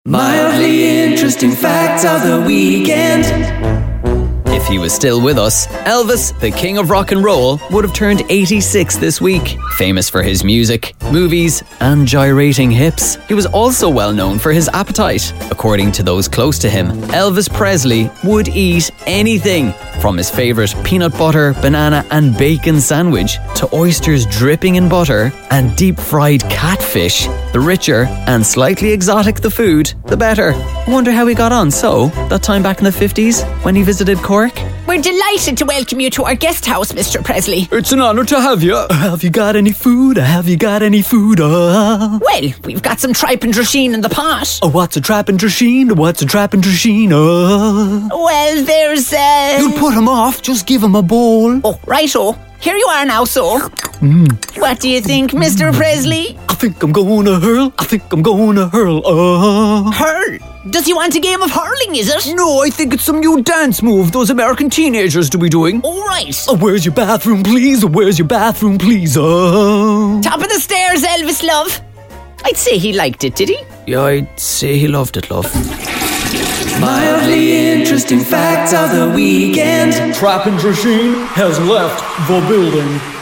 Mildly interesting facts of the weekend. If he was still with us, Elvis, the king of rock and roll, would have turned 86 this week. Famous for his music, movies, and gyrating hips, he was also well known for his appetite. According to those close to him, Elvis Presley would eat anything, from his favourite peanut butter, banana and bacon sandwich to oysters dripping in butter and deep-fried catfish. The richer and slightly exotic the food, the better. I wonder how he got on that time back in the 50s when he visited Cork. We're delighted to welcome you to our guest house, Mr. Presley. It's an honour to have you. Have you got any food? Have you got any food? Well, we've got some tripe and drisheen in the pot. What's a trap and drisheen? What's a trap and drisheen? Well, there's You'll put him off, just give him a bowl. Oh, righto. Here you are now, so. What do you think, Mr. Presley? I think I'm gonna hurl. Hurl? Does he want a game of hurling, is it? No, I think it's some new dance move those American teenagers do be doing. All right. Where's your bathroom, please? Where's your bathroom, please? Top of the stairs, Elvis, love. I'd say he liked it, did he? Yeah, I'd say he loved it, love. Mildly interesting facts of the weekend. Trap and Drisheen has left the building.